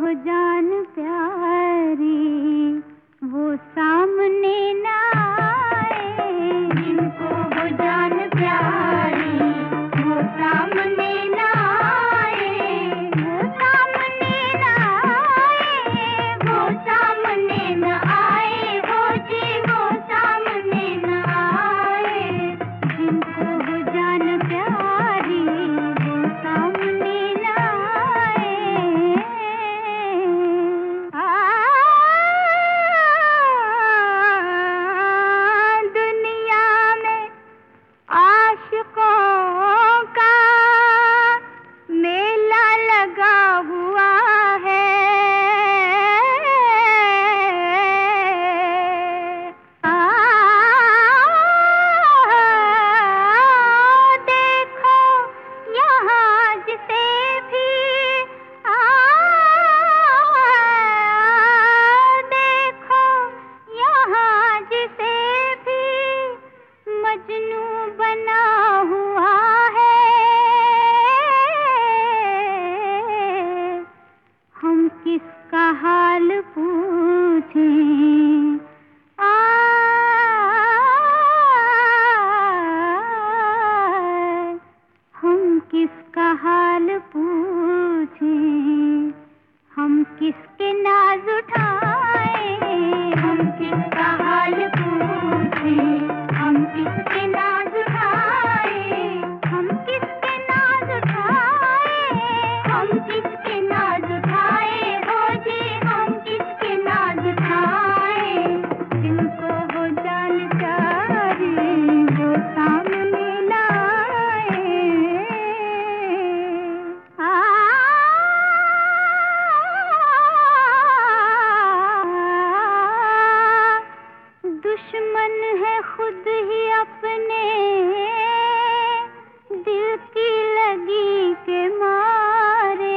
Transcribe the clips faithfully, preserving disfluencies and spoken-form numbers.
हो जान प्यारी वो सामने ना आए, जिनको हो जान प्यारी वो सामने ना आए, वो सामने ना आए, वो सामने ना आए, वो जी वो सामने ना आए, जिनको हो जान प्यारी वो सामने ना आए। आ, दुनिया में आशिकों का मेला लगा हुआ है, आ, देखो यहाँ जिसे भी, आ, देखो यहाँ जिसे भी मजनू बना हुआ है, हम किसका हाल पूछें, आ, हम किसका हाल पूछें, हम किसके नाज उठाएं, हम किसका हाल पूछें, हम किसके नाज उठाएं, हम किसके नाज उठाएं, हम किसके नाज उठाएं, हो जी हम किसके नाज उठाएं, जिनको हो जान प्यारी वो सामने ना आए। आ, दुश्मन है खुद ही अपने दिल की लगी के मारे,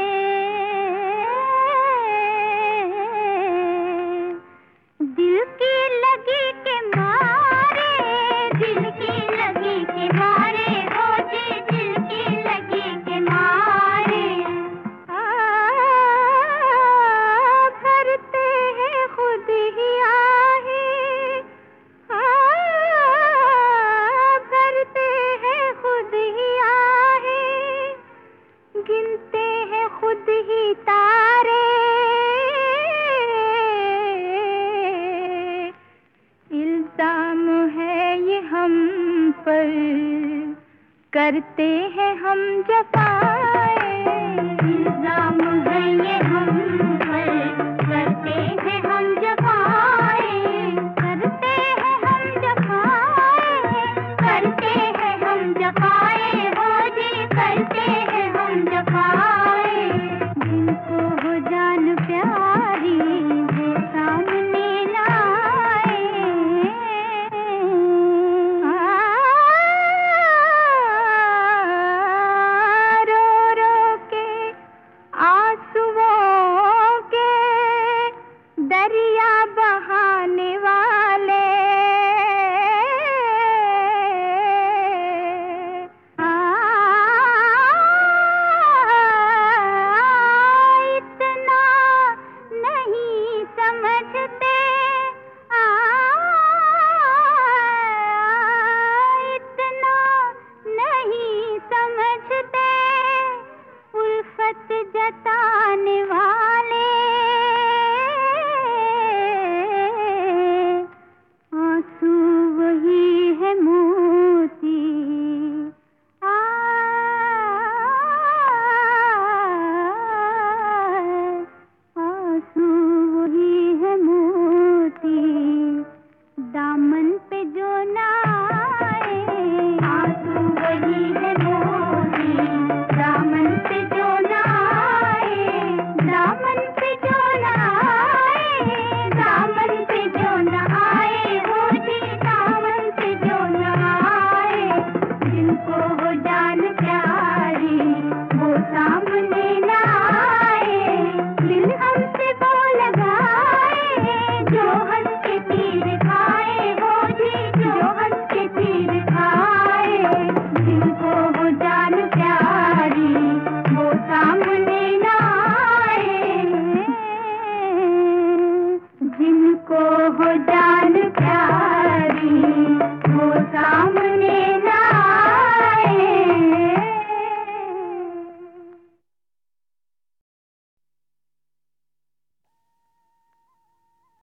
दिल की लगी के मारे, दिल की लगी के मारे, हो जी दिल की लगी के मारे, आ, भरते हैं खुद ही आहे, आ, भरते हैं खुद ही आहे, गिनते हैं खुद ही तारे, इल्जाम है ये हम पर, करते हैं हम जफाए, इल्जाम है ये हम पर, करते हैं हम जफाए, करते हैं हम जफाए, करते हैं हम जफाए, हो जी करते हैं हम जफाए, जिनको हो जान प्यारी वो सामने ना आए। आ, रो रो के आंसुओं के दरिया बहाने वाले, आ, इतना नहीं समझते, आ, इतना नहीं समझते उल्फत जताने वाले।